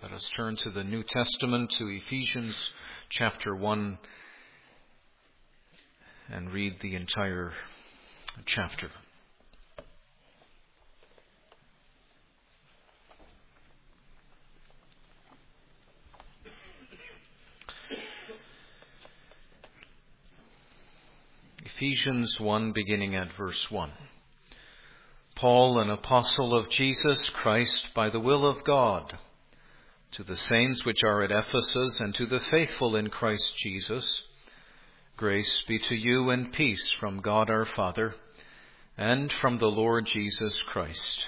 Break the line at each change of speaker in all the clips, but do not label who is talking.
Let us turn to the New Testament, to Ephesians chapter 1, and read the entire chapter. Ephesians 1, beginning at verse 1. Paul, an apostle of Jesus Christ, by the will of God, to the saints which are at Ephesus, and to the faithful in Christ Jesus, grace be to you and peace from God our Father, and from the Lord Jesus Christ.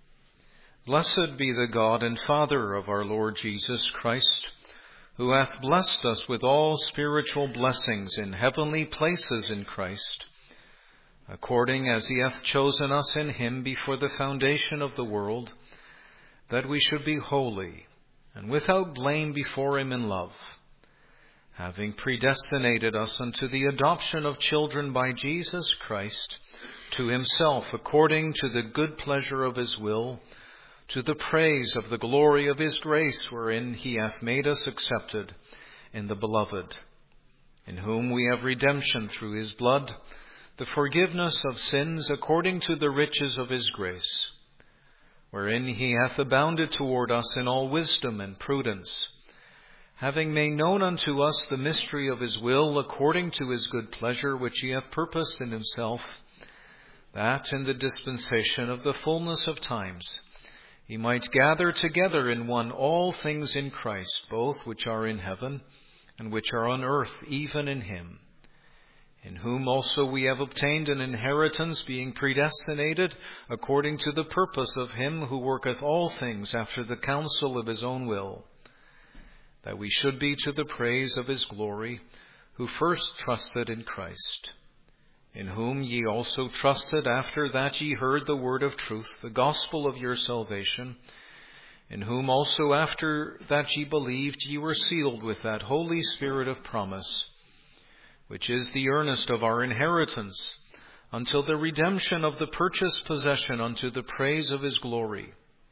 Blessed be the God and Father of our Lord Jesus Christ, who hath blessed us with all spiritual blessings in heavenly places in Christ, according as he hath chosen us in him before the foundation of the world, that we should be holy and without blame before him in love, having predestinated us unto the adoption of children by Jesus Christ, to himself, according to the good pleasure of his will, to the praise of the glory of his grace, wherein he hath made us accepted in the Beloved, in whom we have redemption through his blood, the forgiveness of sins according to the riches of his grace, wherein he hath abounded toward us in all wisdom and prudence, having made known unto us the mystery of his will, according to his good pleasure, which he hath purposed in himself, that in the dispensation of the fullness of times he might gather together in one all things in Christ, both which are in heaven and which are on earth, even in him, in whom also we have obtained an inheritance, being predestinated according to the purpose of him who worketh all things after the counsel of his own will, that we should be to the praise of his glory, who first trusted in Christ, in whom ye also trusted after that ye heard the word of truth, the gospel of your salvation, in whom also after that ye believed ye were sealed with that Holy Spirit of promise, which is the earnest of our inheritance, until the redemption of the purchased possession unto the praise of his glory.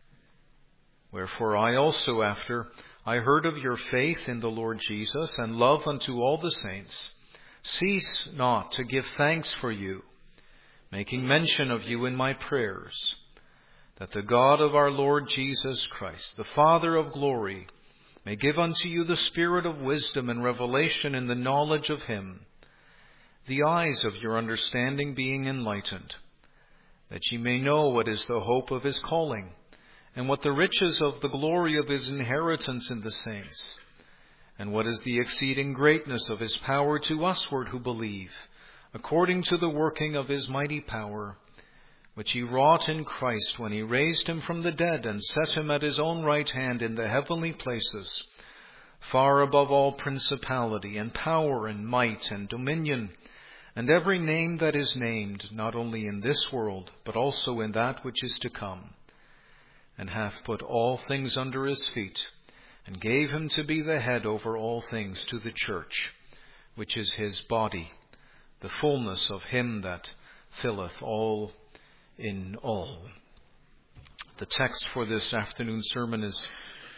Wherefore I also, after I heard of your faith in the Lord Jesus, and love unto all the saints, cease not to give thanks for you, making mention of you in my prayers, that the God of our Lord Jesus Christ, the Father of glory, may give unto you the spirit of wisdom and revelation in the knowledge of him, the eyes of your understanding being enlightened, that ye may know what is the hope of his calling, and what the riches of the glory of his inheritance in the saints, and what is the exceeding greatness of his power to usward who believe, according to the working of his mighty power, which he wrought in Christ when he raised him from the dead and set him at his own right hand in the heavenly places, far above all principality and power and might and dominion, and every name that is named, not only in this world, but also in that which is to come, and hath put all things under his feet, and gave him to be the head over all things to the church, which is his body, the fullness of him that filleth all in all. The text for this afternoon sermon is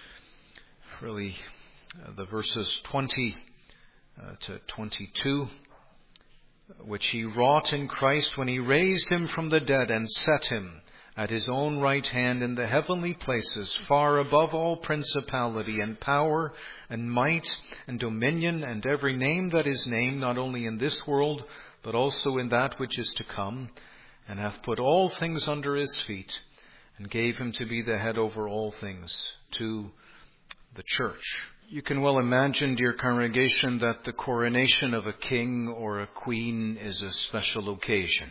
really the verses 20 to 22, which he wrought in Christ when he raised him from the dead and set him at his own right hand in the heavenly places, far above all principality and power and might and dominion and every name that is named, not only in this world, but also in that which is to come, and hath put all things under his feet, and gave him to be the head over all things to the church. You can well imagine, dear congregation, that the coronation of a king or a queen is a special occasion.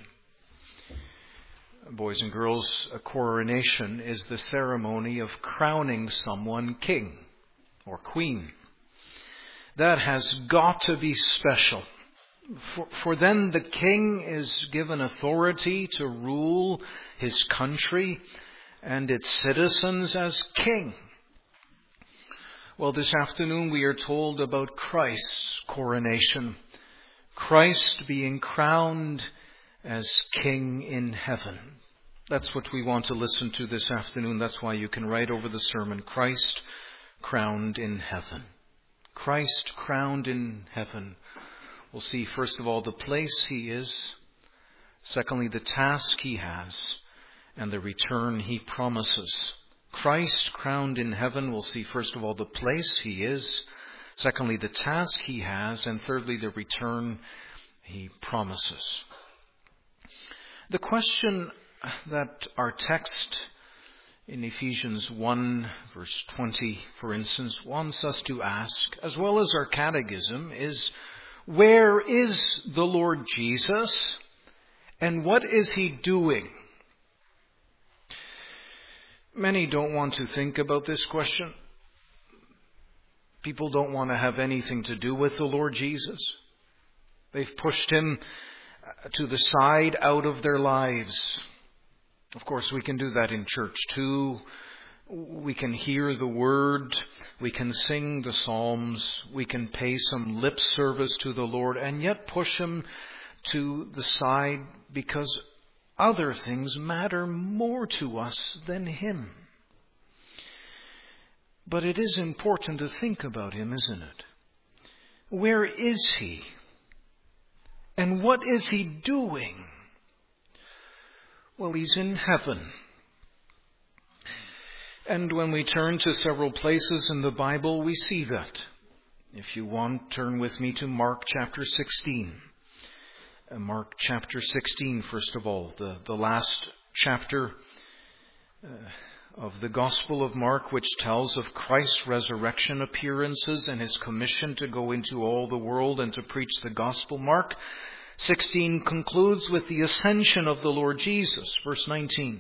Boys and girls, a coronation is the ceremony of crowning someone king or queen. That has got to be special. For then the king is given authority to rule his country and its citizens as king. Well, this afternoon we are told about Christ's coronation. Christ being crowned as King in heaven. That's what we want to listen to this afternoon. That's why you can write over the sermon, Christ crowned in heaven. Christ crowned in heaven. We'll see, first of all, the place he is. Secondly, the task he has and the return he promises. Christ crowned in heaven. We'll see, first of all, the place he is. Secondly, the task he has. And thirdly, the return he promises. The question that our text in Ephesians 1, verse 20, for instance, wants us to ask, as well as our catechism, is, where is the Lord Jesus and what is he doing? Many don't want to think about this question. People don't want to have anything to do with the Lord Jesus. They've pushed him to the side out of their lives. Of course, we can do that in church too. We can hear the word. We can sing the psalms. We can pay some lip service to the Lord and yet push him to the side because other things matter more to us than him. But it is important to think about him, isn't it? Where is he? And what is he doing? Well, he's in heaven. And when we turn to several places in the Bible, we see that. If you want, turn with me to Mark chapter 16. Mark chapter 16, first of all, the last chapter of the Gospel of Mark, which tells of Christ's resurrection appearances and his commission to go into all the world and to preach the gospel. Mark 16 concludes with the ascension of the Lord Jesus, verse 19.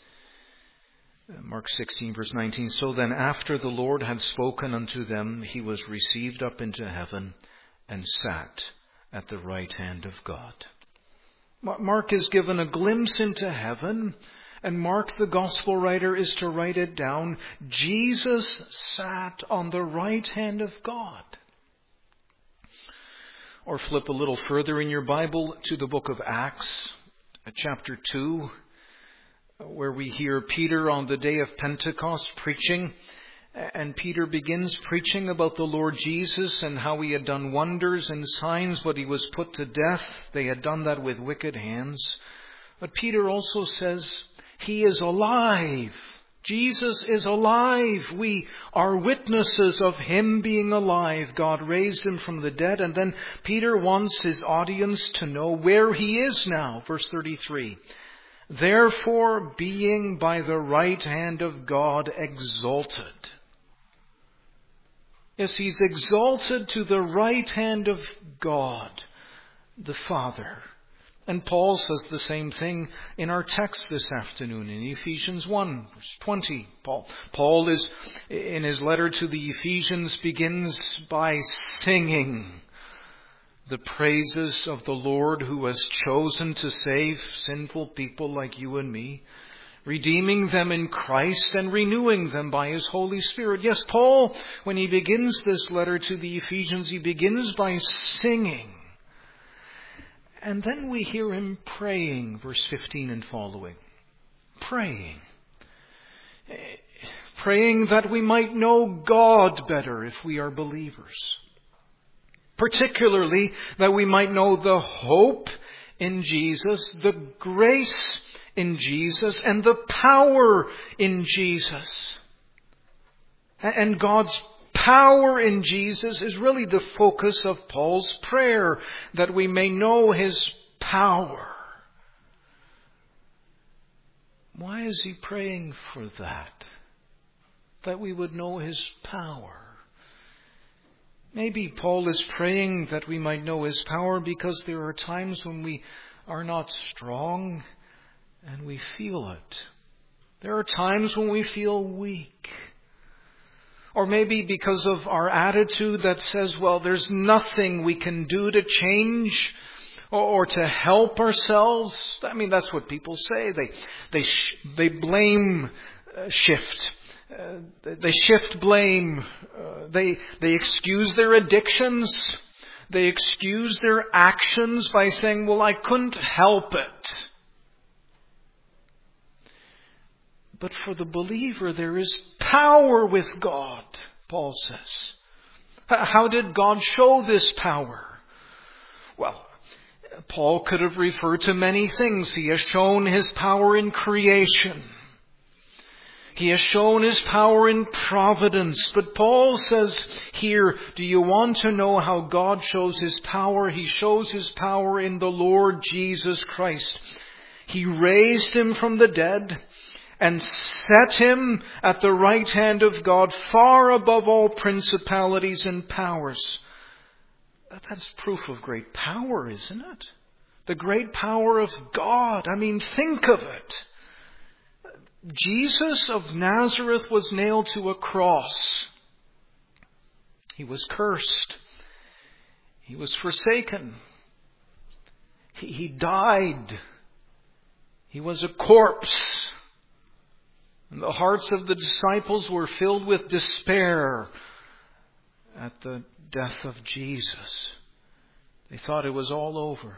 Mark 16, verse 19. So then, after the Lord had spoken unto them, he was received up into heaven and sat at the right hand of God. Mark is given a glimpse into heaven, and Mark, the gospel writer, is to write it down. Jesus sat on the right hand of God. Or flip a little further in your Bible to the book of Acts, chapter 2, where we hear Peter on the day of Pentecost preaching. And Peter begins preaching about the Lord Jesus and how he had done wonders and signs, but he was put to death. They had done that with wicked hands. But Peter also says, he is alive. Jesus is alive. We are witnesses of him being alive. God raised him from the dead. And then Peter wants his audience to know where he is now. Verse 33. Therefore, being by the right hand of God exalted. Yes, he's exalted to the right hand of God, the Father. And Paul says the same thing in our text this afternoon in Ephesians 1, verse 20. Paul is, in his letter to the Ephesians, begins by singing the praises of the Lord who has chosen to save sinful people like you and me, redeeming them in Christ and renewing them by his Holy Spirit. Yes, Paul, when he begins this letter to the Ephesians, he begins by singing. And then we hear him praying, verse 15 and following. Praying. Praying that we might know God better if we are believers. Particularly that we might know the hope in Jesus, the grace in Jesus, and the power in Jesus. And God's power in Jesus is really the focus of Paul's prayer, that we may know his power. Why is he praying for that? That we would know his power. Maybe Paul is praying that we might know his power because there are times when we are not strong and we feel it. There are times when we feel weak. Or maybe because of our attitude that says, well, there's nothing we can do to change or to help ourselves. I mean, that's what people say. They blame shift. They shift blame. They excuse their addictions. They excuse their actions by saying, well, I couldn't help it. But for the believer, there is power with God.
Paul says. How did God show this power? Well, Paul could have referred to many things. He has shown His power in creation. He has shown His power in providence. But Paul says here, do you want to know how God shows His power? He shows His power in the Lord Jesus Christ. He raised Him from the dead and set Him at the right hand of God, far above all principalities and powers. That's proof of great power, isn't it? The great power of God. I mean, think of it. Jesus of Nazareth was nailed to a cross. He was cursed. He was forsaken. He died. He was a corpse. And the hearts of the disciples were filled with despair at the death of Jesus. They thought it was all over.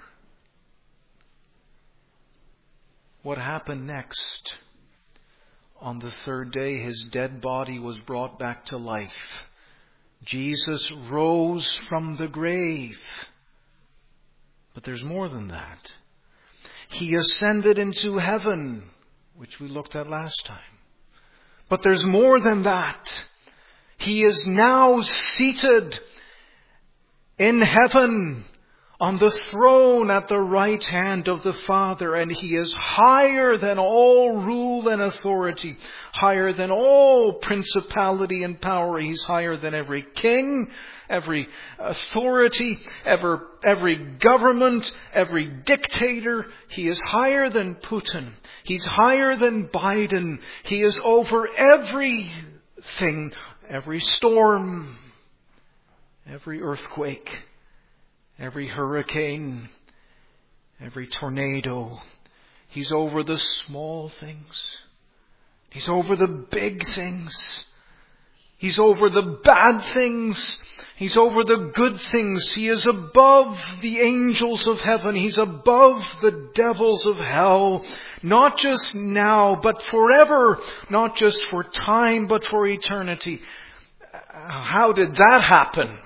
What happened next? On the third day, His dead body was brought back to life. Jesus rose from the grave. But there's more than that. He ascended into heaven, which we looked at last time. But there's more than that. He is now seated in heaven on the throne at the right hand of the Father, and He is higher than all rule and authority, higher than all principality and power. He's higher than every king, every authority, every government, every dictator. He is higher than Putin. He's higher than Biden. He is over everything, every storm, every earthquake, every hurricane, every tornado. He's over the small things. He's over the big things. He's over the bad things. He's over the good things. He is above the angels of heaven. He's above the devils of hell. Not just now, but forever. Not just for time, but for eternity. How did that happen?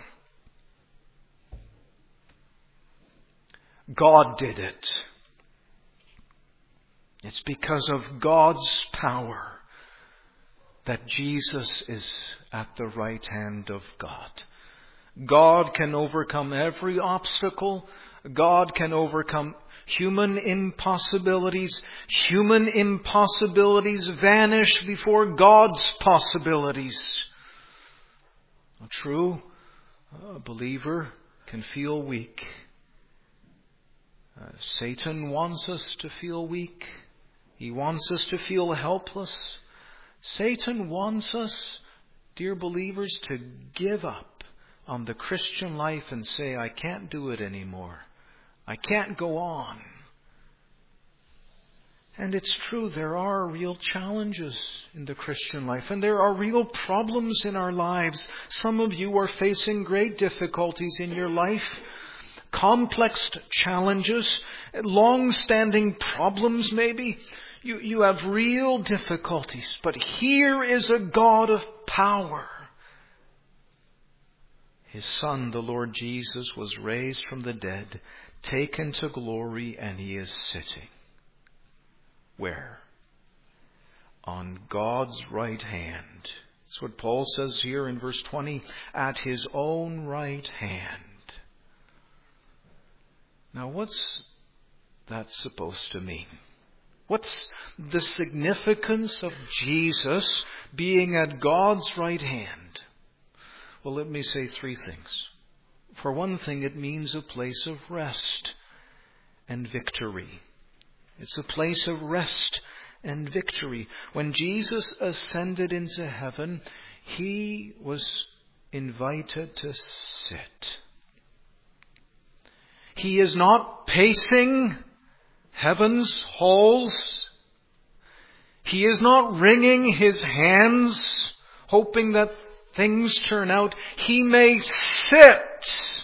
God did it. It's because of God's power that Jesus is at the right hand of God. God can overcome every obstacle. God can overcome human impossibilities. Human impossibilities vanish before God's possibilities. True, a believer can feel weak. Satan wants us to feel weak. He wants us to feel helpless. Satan wants us, dear believers, to give up on the Christian life and say, I can't do it anymore. I can't go on. And it's true, there are real challenges in the Christian life, and there are real problems in our lives. Some of you are facing great difficulties in your life. Complex challenges, long-standing problems maybe. You have real difficulties. But here is a God of power. His Son, the Lord Jesus, was raised from the dead, taken to glory, and He is sitting. Where? On God's right hand. That's what Paul says here in verse 20. At His own right hand. Now, what's that supposed to mean? What's the significance of Jesus being at God's right hand? Well, let me say three things. For one thing, it means a place of rest and victory. It's a place of rest and victory. When Jesus ascended into heaven, He was invited to sit. He is not pacing heaven's halls. He is not wringing His hands, hoping that things turn out. He may sit.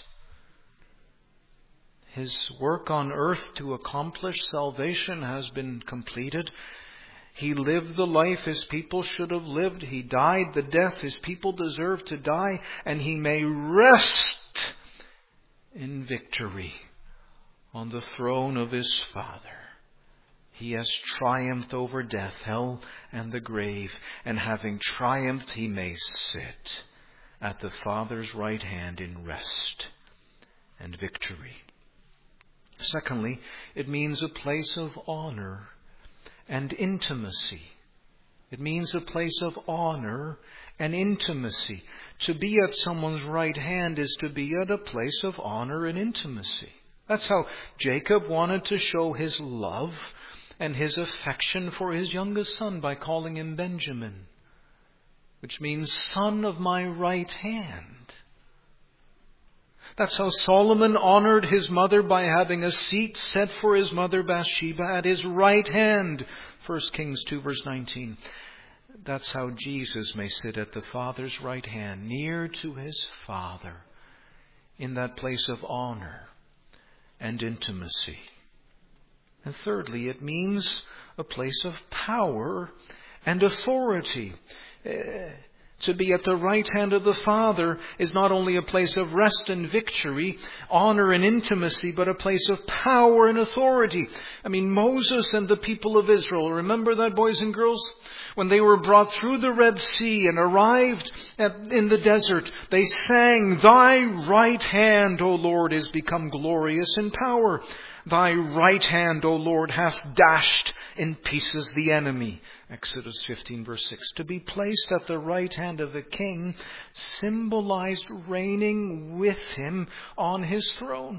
His work on earth to accomplish salvation has been completed. He lived the life His people should have lived. He died the death His people deserve to die. And He may rest in victory on the throne of His Father. He has triumphed over death, hell, and the grave. And having triumphed, He may sit at the Father's right hand in rest and victory. Secondly, it means a place of honor and intimacy. It means a place of honor and intimacy. To be at someone's right hand is to be at a place of honor and intimacy. That's how Jacob wanted to show his love and his affection for his youngest son by calling him Benjamin, which means son of my right hand. That's how Solomon honored his mother by having a seat set for his mother Bathsheba at his right hand. 1 Kings 2 verse 19. That's how Jesus may sit at the Father's right hand, near to His Father, in that place of honor and intimacy. And thirdly, it means a place of power and authority. To be at the right hand of the Father is not only a place of rest and victory, honor and intimacy, but a place of power and authority. I mean, Moses and the people of Israel, remember that, boys and girls? When they were brought through the Red Sea and arrived in the desert, they sang, "Thy right hand, O Lord, is become glorious in power. Thy right hand, O Lord, hath dashed in pieces the enemy." Exodus 15 verse 6. To be placed at the right hand of a king symbolized reigning with him on his throne.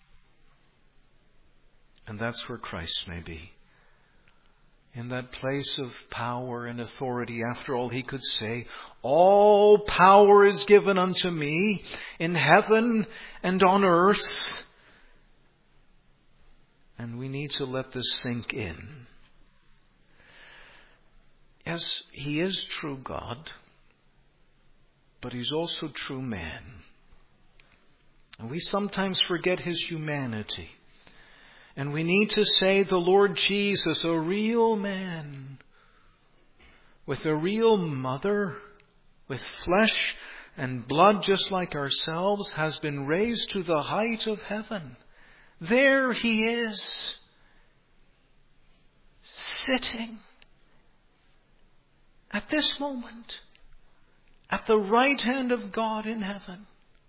And that's where Christ may be. In that place of power and authority. After all, He could say, "All power is given unto me in heaven and on earth." And we need to let this sink in. Yes, He is true God, but He's also true man. And we sometimes forget His humanity. And we need to say the Lord Jesus, a real man, with a real mother, with flesh and blood just like ourselves, has been raised to the height of heaven. There He is, sitting at this moment at the right hand of God in heaven.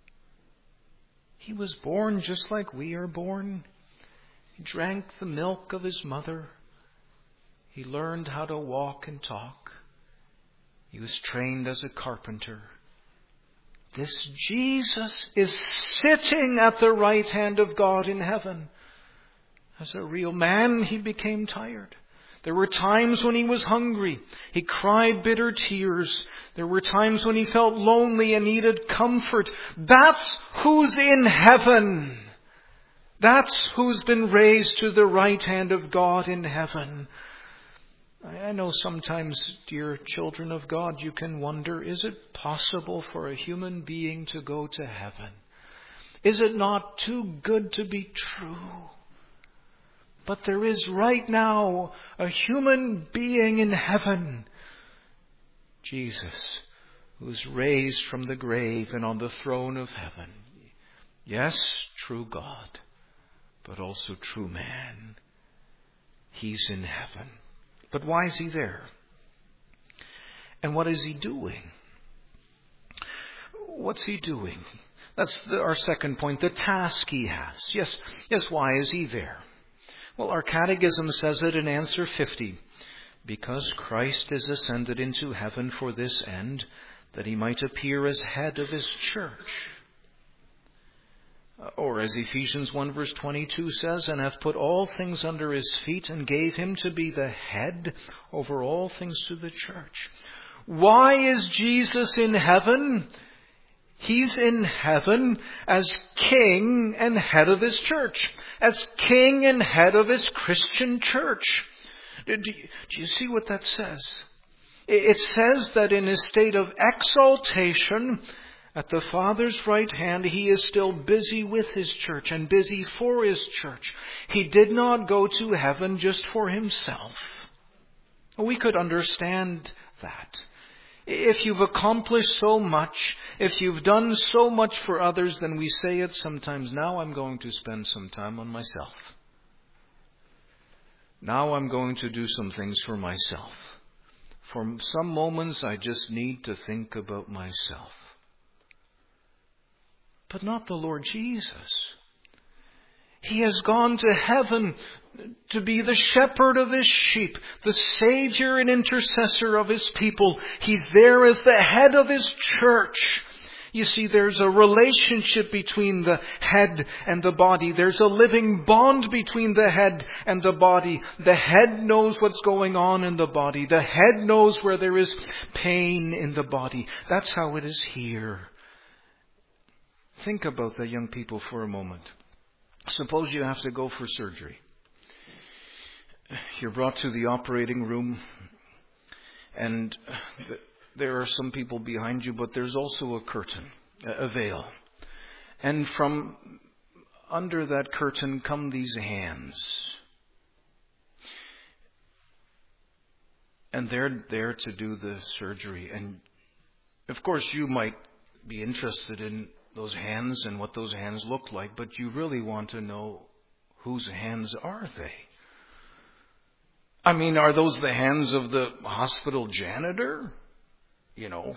He was born just like we are born. He drank the milk of His mother. He learned how to walk and talk. He was trained as a carpenter. This Jesus is sitting at the right hand of God in heaven. As a real man, He became tired. There were times when He was hungry. He cried bitter tears. There were times when He felt lonely and needed comfort. That's who's in heaven. That's who's been raised to the right hand of God in heaven. I know sometimes, dear children of God, you can wonder, is it possible for a human being to go to heaven? Is it not too good to be true? But there is right now a human being in heaven, Jesus, who is raised from the grave and on the throne of heaven. Yes, true God, but also true man. He's in heaven. But why is He there? And what is He doing? What's He doing? That's our second point, the task He has. Yes, why is He there? Well, our catechism says it in answer 50. Because Christ is ascended into heaven for this end, that He might appear as head of His church. Or as Ephesians 1 verse 22 says, and hath put all things under His feet, and gave Him to be the head over all things to the church. Why is Jesus in heaven? He's in heaven as king and head of His church, as king and head of His Christian church. Do you see what that says? It says that in His state of exaltation at the Father's right hand, He is still busy with His church and busy for His church. He did not go to heaven just for Himself. We could understand that. If you've accomplished so much, if you've done so much for others, then we say it sometimes, now I'm going to spend some time on myself. Now I'm going to do some things for myself. For some moments I just need to think about myself. But not the Lord Jesus. He has gone to heaven to be the shepherd of His sheep, the Savior and intercessor of His people. He's there as the head of His church. You see, there's a relationship between the head and the body. There's a living bond between the head and the body. The head knows what's going on in the body. The head knows where there is pain in the body. That's how it is here. Think about that, young people, for a moment. Suppose you have to go for surgery. You're brought to the operating room, and there are some people behind you, but there's also a curtain, a veil. And from under that curtain come these hands. And they're there to do the surgery. And of course you might be interested in those hands and what those hands look like, but you really want to know whose hands are they? I mean, are those the hands of the hospital janitor? You know.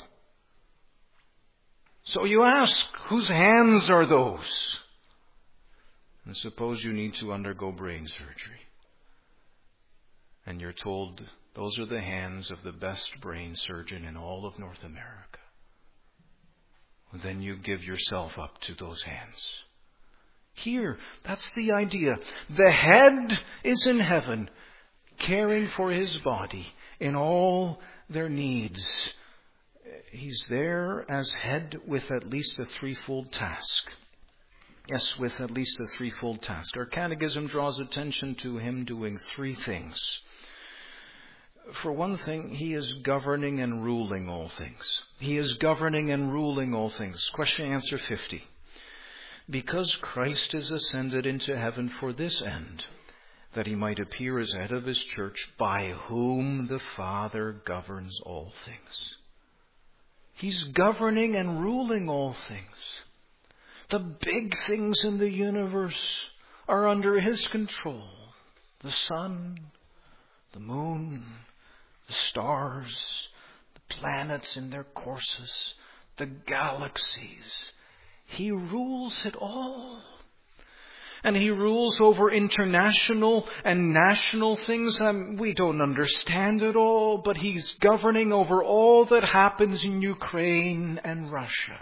So you ask, whose hands are those? And suppose you need to undergo brain surgery. And you're told those are the hands of the best brain surgeon in all of North America. Then you give yourself up to those hands. Here, that's the idea. The head is in heaven, caring for His body in all their needs. He's there as head with at least a threefold task. Yes, with at least a threefold task. Our catechism draws attention to Him doing three things. For one thing, He is governing and ruling all things. He is governing and ruling all things. Question answer 50. Because Christ is ascended into heaven for this end, that He might appear as head of His church, by whom the Father governs all things. He's governing and ruling all things. The big things in the universe are under His control. The sun, the moon, the stars, the planets in their courses, the galaxies. He rules it all. And He rules over international and national things. We don't understand it all, but He's governing over all that happens in Ukraine and Russia.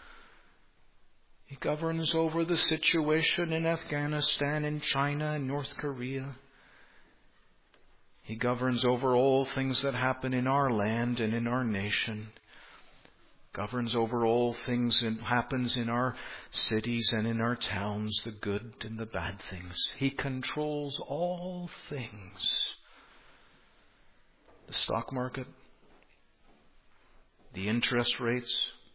He governs over the situation in Afghanistan, in China, and North Korea. He governs over all things that happen in our land and in our nation. Governs over all things that happens in our cities and in our towns, the good and the bad things. He controls all things. The stock market, the interest rates,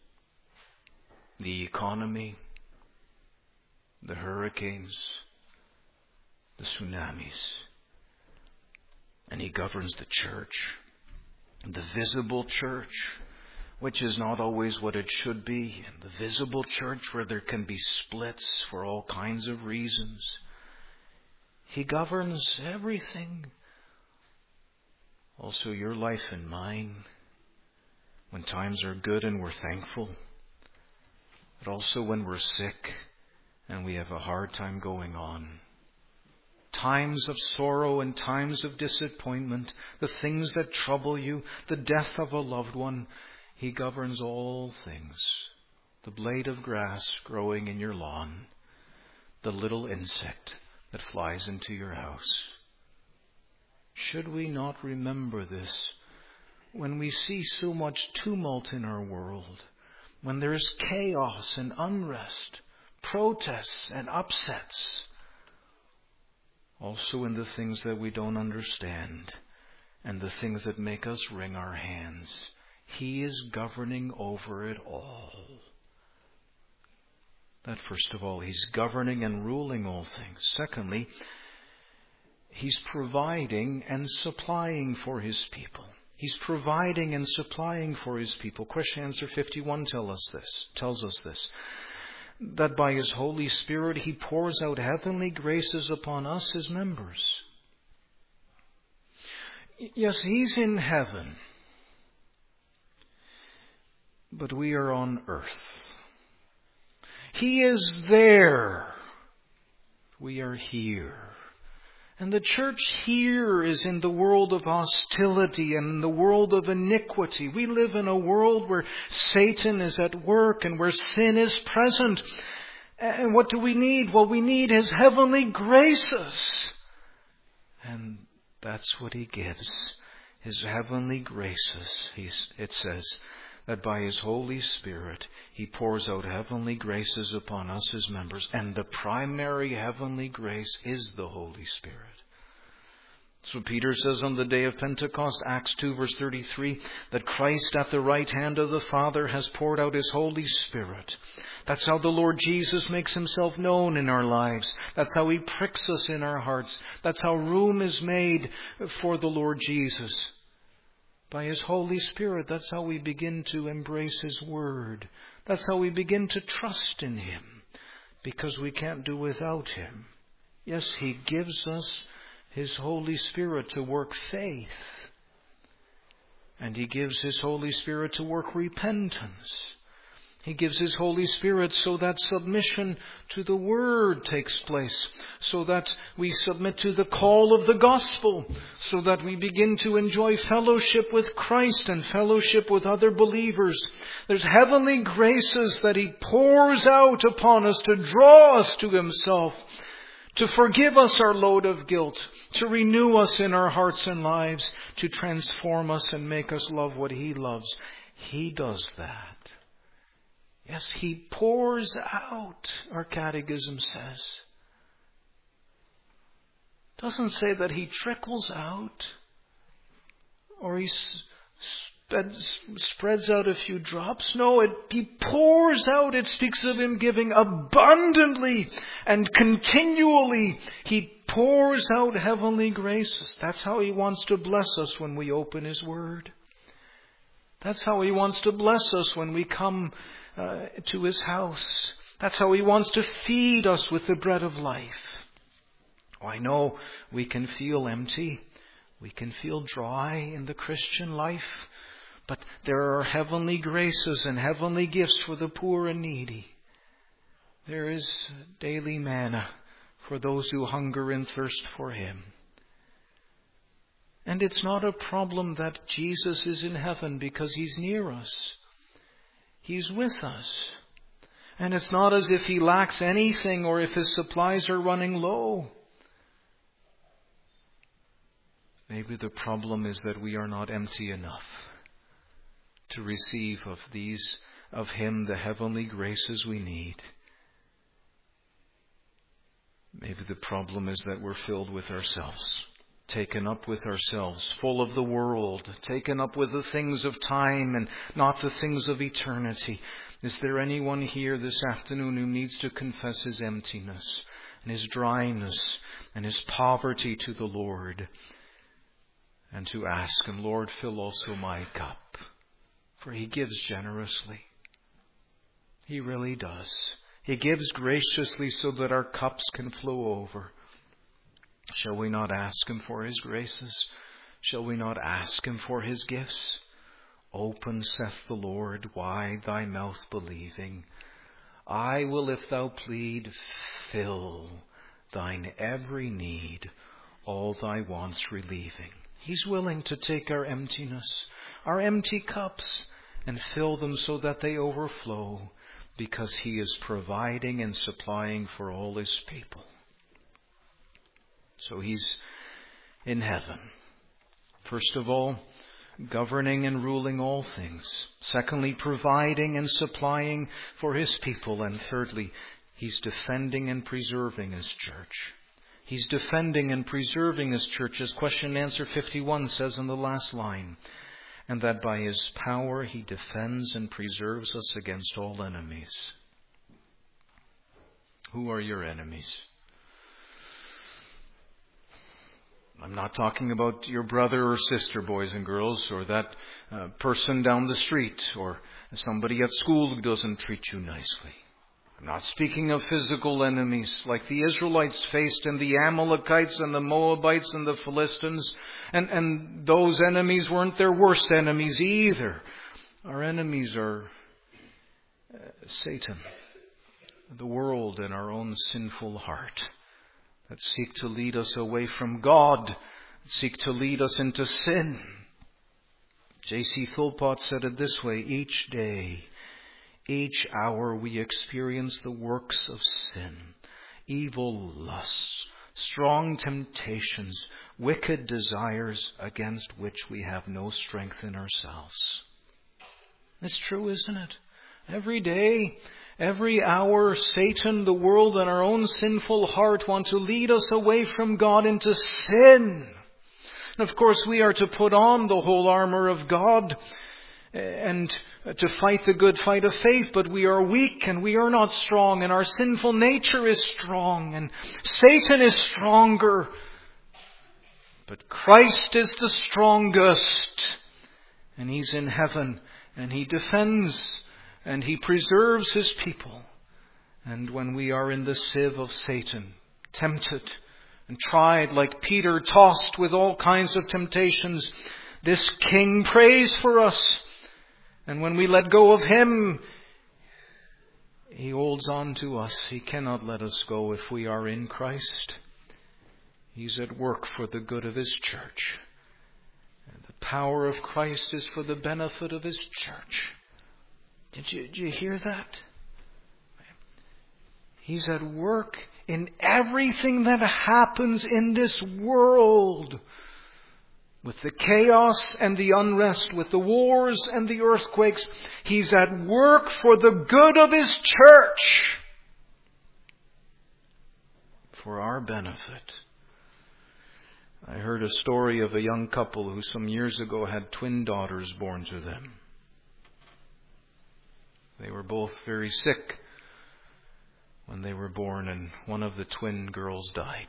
the economy, the hurricanes, the tsunamis. And He governs the church, the visible church, which is not always what it should be. The visible church where there can be splits for all kinds of reasons. He governs everything. Also your life and mine. When times are good and we're thankful. But also when we're sick and we have a hard time going on. Times of sorrow and times of disappointment, the things that trouble you, the death of a loved one. He governs all things. The blade of grass growing in your lawn, the little insect that flies into your house. Should we not remember this when we see so much tumult in our world, when there is chaos and unrest, protests and upsets? Also in the things that we don't understand and the things that make us wring our hands. He is governing over it all. That first of all, He's governing and ruling all things. Secondly, He's providing and supplying for His people. He's providing and supplying for His people. Question answer 51 tells us this. That by His Holy Spirit He pours out heavenly graces upon us, His members. Yes, He's in heaven, but we are on earth. He is there. We are here. And the church here is in the world of hostility and in the world of iniquity. We live in a world where Satan is at work and where sin is present. And what do we need? Well, we need His heavenly graces. And that's what He gives. His heavenly graces. It says that by His Holy Spirit He pours out heavenly graces upon us, His members. And the primary heavenly grace is the Holy Spirit. So Peter says on the day of Pentecost, Acts 2 verse 33, that Christ at the right hand of the Father has poured out His Holy Spirit. That's how the Lord Jesus makes Himself known in our lives. That's how He pricks us in our hearts. That's how room is made for the Lord Jesus. By His Holy Spirit, that's how we begin to embrace His Word. That's how we begin to trust in Him, because we can't do without Him. Yes, He gives us His Holy Spirit to work faith. And He gives His Holy Spirit to work repentance. He gives His Holy Spirit so that submission to the Word takes place, so that we submit to the call of the gospel, so that we begin to enjoy fellowship with Christ and fellowship with other believers. There's heavenly graces that He pours out upon us to draw us to Himself, to forgive us our load of guilt, to renew us in our hearts and lives, to transform us and make us love what He loves. He does that. Yes, He pours out, our catechism says. It doesn't say that He trickles out or He spreads out a few drops. No, He pours out. It speaks of Him giving abundantly and continually. He pours out heavenly graces. That's how He wants to bless us when we open His Word. That's how He wants to bless us when we come to His house. That's how He wants to feed us with the bread of life. Oh, I know we can feel empty. We can feel dry in the Christian life. But there are heavenly graces and heavenly gifts for the poor and needy. There is daily manna for those who hunger and thirst for Him. And it's not a problem that Jesus is in heaven because He's near us. He's with us. And it's not as if He lacks anything or if His supplies are running low. Maybe the problem is that we are not empty enough to receive of Him the heavenly graces we need. Maybe the problem is that we're filled with ourselves, taken up with ourselves, full of the world, taken up with the things of time and not the things of eternity. Is there anyone here this afternoon who needs to confess his emptiness and his dryness and his poverty to the Lord, and to ask Him, Lord, fill also my cup? For He gives generously. He really does. He gives graciously so that our cups can flow over. Shall we not ask Him for His graces? Shall we not ask Him for His gifts? Open, saith the Lord, wide thy mouth believing. I will, if thou plead, fill thine every need, all thy wants relieving. He's willing to take our emptiness, our empty cups, and fill them so that they overflow, because He is providing and supplying for all His people. So He's in heaven. First of all, governing and ruling all things. Secondly, providing and supplying for His people. And thirdly, He's defending and preserving His church. He's defending and preserving His church, as question and answer 51 says in the last line. And that by His power He defends and preserves us against all enemies. Who are your enemies? I'm not talking about your brother or sister, boys and girls, or that person down the street, or somebody at school who doesn't treat you nicely. I'm not speaking of physical enemies like the Israelites faced in the Amalekites and the Moabites and the Philistines. And those enemies weren't their worst enemies either. Our enemies are Satan, the world, and our own sinful heart that seek to lead us away from God, that seek to lead us into sin. J.C. Philpott said it this way: each day, each hour we experience the works of sin, evil lusts, strong temptations, wicked desires against which we have no strength in ourselves. It's true, isn't it? Every day, every hour, Satan, the world, and our own sinful heart want to lead us away from God into sin. And of course, we are to put on the whole armor of God and to fight the good fight of faith, but we are weak and we are not strong, and our sinful nature is strong, and Satan is stronger. But Christ is the strongest, and He's in heaven, and He defends, and He preserves His people. And when we are in the sieve of Satan, tempted and tried like Peter, tossed with all kinds of temptations, this King prays for us. And when we let go of Him, He holds on to us. He cannot let us go if we are in Christ. He's at work for the good of His church. And the power of Christ is for the benefit of His church. Did you hear that? He's at work in everything that happens in this world. With the chaos and the unrest, with the wars and the earthquakes, He's at work for the good of His church. For our benefit. I heard a story of a young couple who some years ago had twin daughters born to them. They were both very sick when they were born, and one of the twin girls died.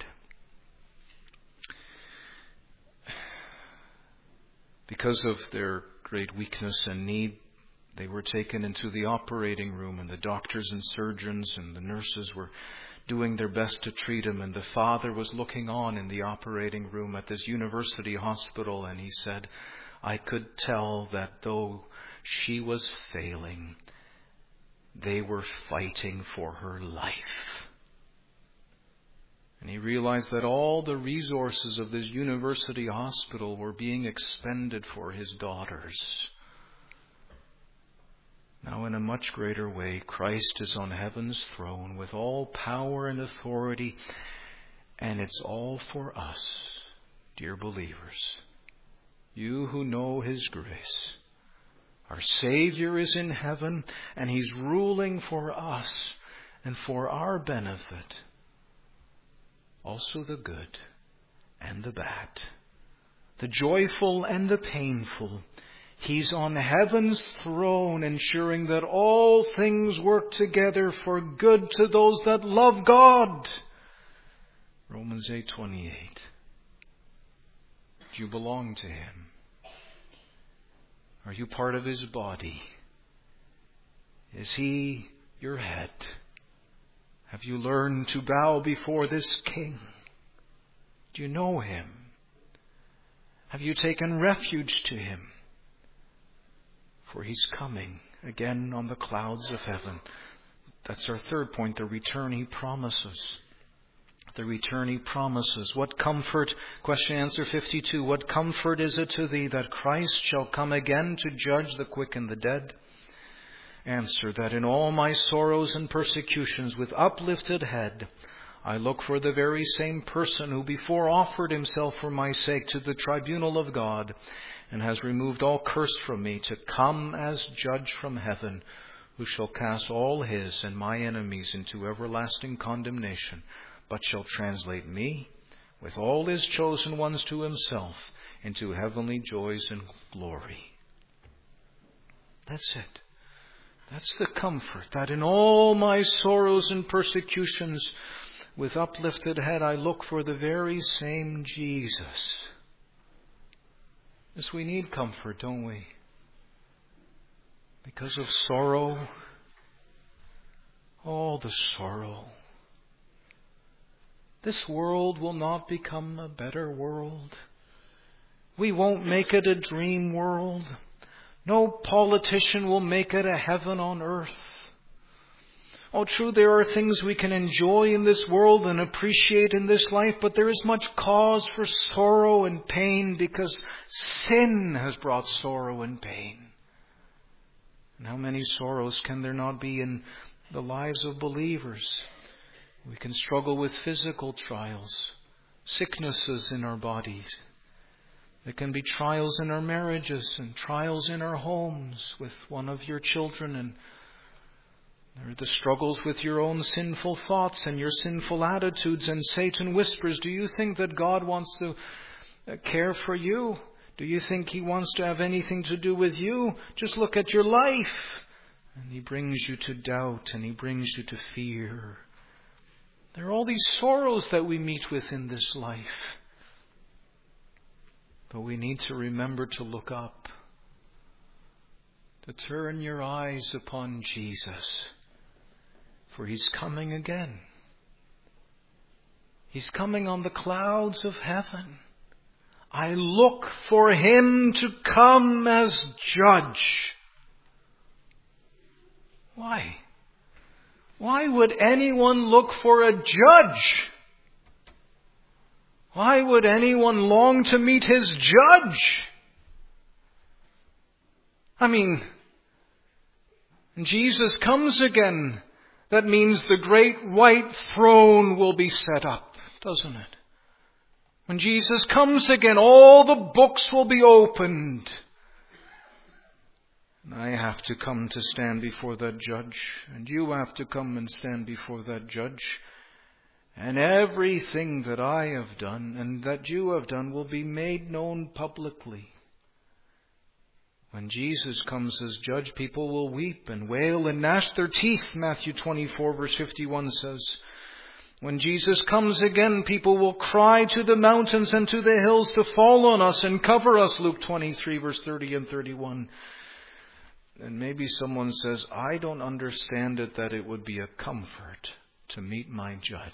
Because of their great weakness and need, they were taken into the operating room, and the doctors and surgeons and the nurses were doing their best to treat him. And the father was looking on in the operating room at this university hospital, and he said, I could tell that though she was failing, they were fighting for her life. And he realized that all the resources of this university hospital were being expended for his daughters. Now, in a much greater way, Christ is on heaven's throne with all power and authority, and it's all for us, dear believers. You who know His grace. Our Savior is in heaven, and He's ruling for us and for our benefit. Also the good and the bad, the joyful and the painful. He's on heaven's throne, ensuring that all things work together for good to those that love God. Romans 8:28. Do you belong to Him? Are you part of His body? Is He your head? Have you learned to bow before this King? Do you know Him? Have you taken refuge to Him? For He's coming again on the clouds of heaven. That's our third point, the return He promises. The return He promises. What comfort, question answer 52, what comfort is it to thee that Christ shall come again to judge the quick and the dead? Answer, that in all my sorrows and persecutions with uplifted head, I look for the very same person who before offered Himself for my sake to the tribunal of God, and has removed all curse from me, to come as judge from heaven, who shall cast all His and my enemies into everlasting condemnation, but shall translate me, with all His chosen ones to Himself, into heavenly joys and glory. That's it. That's the comfort, that in all my sorrows and persecutions with uplifted head, I look for the very same Jesus. Yes, we need comfort, don't we? Because of sorrow. Oh, the sorrow. This world will not become a better world. We won't make it a dream world. No politician will make it a heaven on earth. Oh, true, there are things we can enjoy in this world and appreciate in this life, but there is much cause for sorrow and pain because sin has brought sorrow and pain. And how many sorrows can there not be in the lives of believers? We can struggle with physical trials, sicknesses in our bodies. There can be trials in our marriages and trials in our homes with one of your children, and there are the struggles with your own sinful thoughts and your sinful attitudes, and Satan whispers, do you think that God wants to care for you? Do you think He wants to have anything to do with you? Just look at your life. And he brings you to doubt and he brings you to fear. There are all these sorrows that we meet with in this life. But we need to remember to look up, to turn your eyes upon Jesus. For He's coming again. He's coming on the clouds of heaven. I look for Him to come as judge. Why? Why would anyone look for a judge? Why would anyone long to meet his judge? I mean, when Jesus comes again, that means the great white throne will be set up, doesn't it? When Jesus comes again, all the books will be opened. And I have to come to stand before that judge. And you have to come and stand before that judge. And everything that I have done and that you have done will be made known publicly. When Jesus comes as judge, people will weep and wail and gnash their teeth, Matthew 24 verse 51 says. When Jesus comes again, people will cry to the mountains and to the hills to fall on us and cover us, Luke 23 verse 30 and 31. And maybe someone says, I don't understand it that it would be a comfort to meet my judge.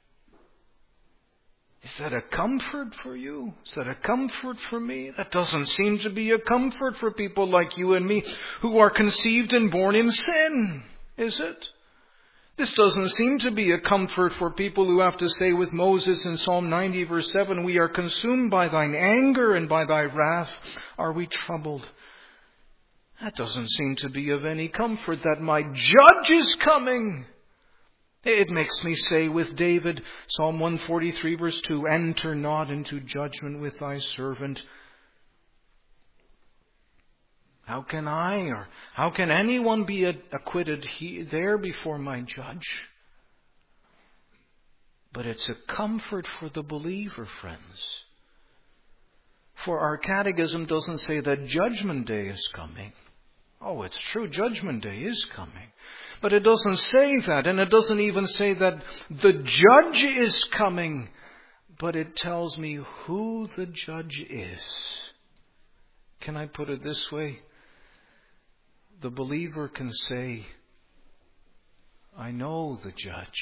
Is that a comfort for you? Is that a comfort for me? That doesn't seem to be a comfort for people like you and me who are conceived and born in sin, is it? This doesn't seem to be a comfort for people who have to say with Moses in Psalm 90 verse 7, we are consumed by thine anger and by thy wrath are we troubled. That doesn't seem to be of any comfort that my judge is coming. It makes me say with David, Psalm 143 verse 2, enter not into judgment with thy servant. How can I or how can anyone be acquitted there before my judge? But it's a comfort for the believer, friends. For our catechism doesn't say that Judgment Day is coming. Oh, it's true, Judgment Day is coming. But it doesn't say that, and it doesn't even say that the judge is coming. But it tells me who the judge is. Can I put it this way? The believer can say, I know the judge.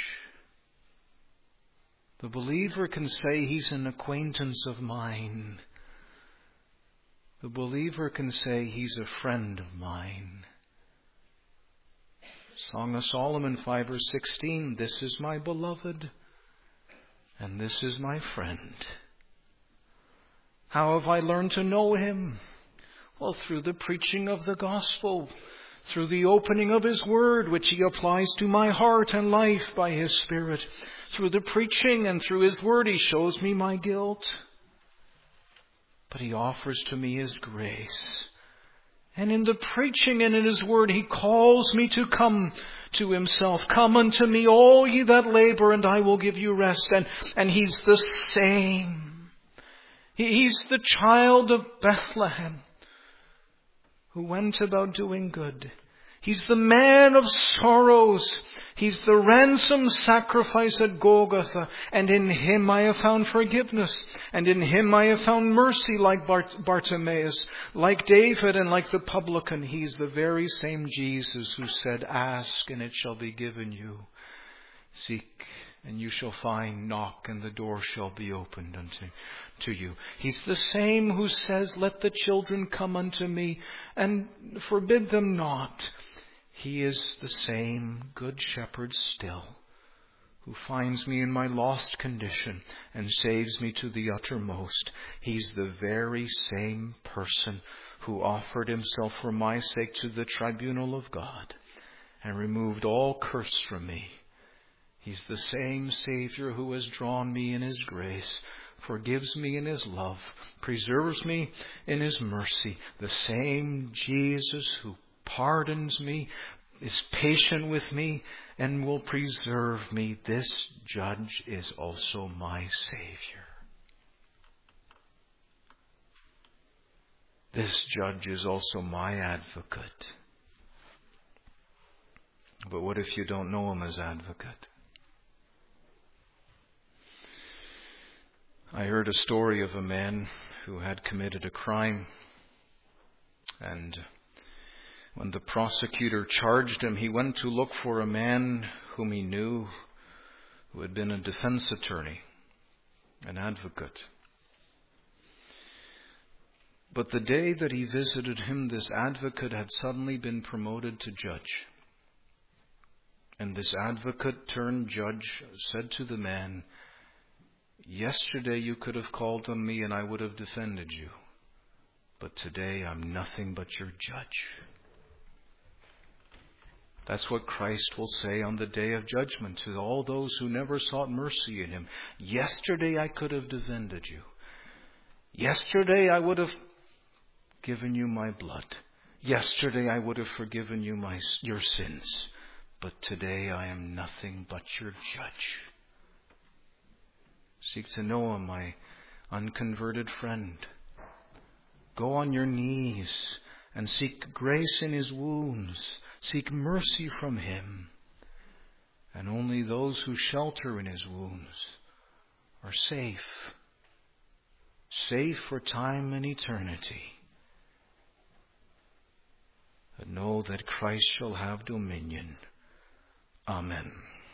The believer can say he's an acquaintance of mine. The believer can say he's a friend of mine. Song of Solomon 5 verse 16, this is my beloved and this is my friend. How have I learned to know him? Well, through the preaching of the gospel, through the opening of His Word, which He applies to my heart and life by His Spirit. Through the preaching and through His Word, He shows me my guilt. But He offers to me His grace. And in the preaching and in His Word, He calls me to come to Himself. Come unto me, all ye that labor, and I will give you rest. And He's the same. He's the child of Bethlehem who went about doing good. He's the man of sorrows. He's the ransom sacrifice at Golgotha, and in Him I have found forgiveness, and in Him I have found mercy like Bartimaeus, like David and like the publican. He's the very same Jesus who said, "Ask and it shall be given you. Seek and you shall find. Knock and the door shall be opened unto you." He's the same who says, "Let the children come unto me and forbid them not." He is the same good shepherd still, who finds me in my lost condition and saves me to the uttermost. He's the very same person who offered Himself for my sake to the tribunal of God and removed all curse from me. He's the same Savior who has drawn me in His grace, forgives me in His love, preserves me in His mercy. The same Jesus who pardons me, is patient with me, and will preserve me. This Judge is also my Savior. This Judge is also my advocate. But what if you don't know Him as advocate? I heard a story of a man who had committed a crime, and when the prosecutor charged him, he went to look for a man whom he knew, who had been a defense attorney, an advocate. But the day that he visited him, this advocate had suddenly been promoted to judge. And this advocate turned judge said to the man, "Yesterday you could have called on me and I would have defended you. But today I'm nothing but your judge." That's what Christ will say on the day of judgment to all those who never sought mercy in Him. Yesterday I could have defended you. Yesterday I would have given you my blood. Yesterday I would have forgiven you your sins. But today I am nothing but your judge. Seek to know Him, my unconverted friend. Go on your knees and seek grace in His wounds. Seek mercy from Him. And only those who shelter in His wounds are safe. Safe for time and eternity. But know that Christ shall have dominion. Amen.